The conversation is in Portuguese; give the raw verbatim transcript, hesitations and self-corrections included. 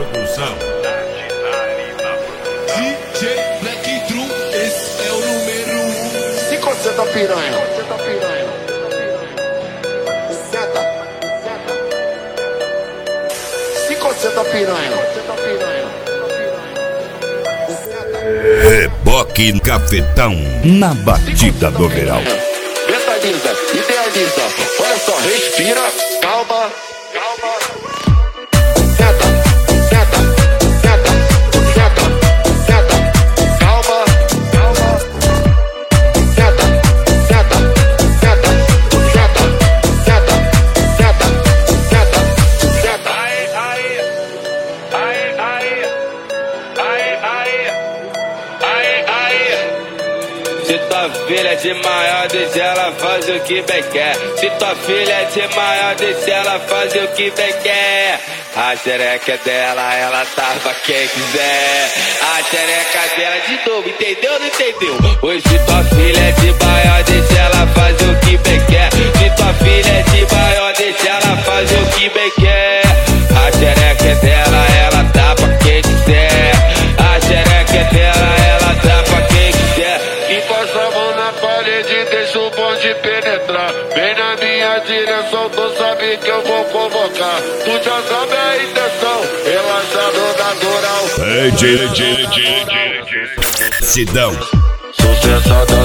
produção. D J Black True, esse é o número um. Se concentra, piranha. Concentra, piranha. Senta, senta. Se concentra, piranha. Concentra, piranha. Reboque Cafetão na batida do verão. Mentaliza, idealiza. Olha só, respira, calma, calma. Senta, senta, senta, senta, senta, calma, calma. Senta, senta, senta, senta, senta, senta, senta, senta. Ai, ai, ai, ai, ai, ai, ai, ai. Se tua filha é de maior, deixa ela fazer o que bem quer. Se tua filha é de maior, deixa ela fazer o que bem quer. A xereca é dela, ela tava quem quiser. A xereca dela de novo, entendeu ou não entendeu? Hoje tua filha é de maior, deixa ela fazer o que bem quer. Se tua filha é de maior, deixa ela fazer o que bem quer. A xereca é dela, ela dá pra quem quiser. A xereca é dela, ela dá pra quem quiser. Encosta a mão na parede, deixa o bonde penetrar. Vem na minha direção, tu sabe que eu vou convocar. Tu já sabe a intenção, relaxado natural. D J Sidão. Sucessão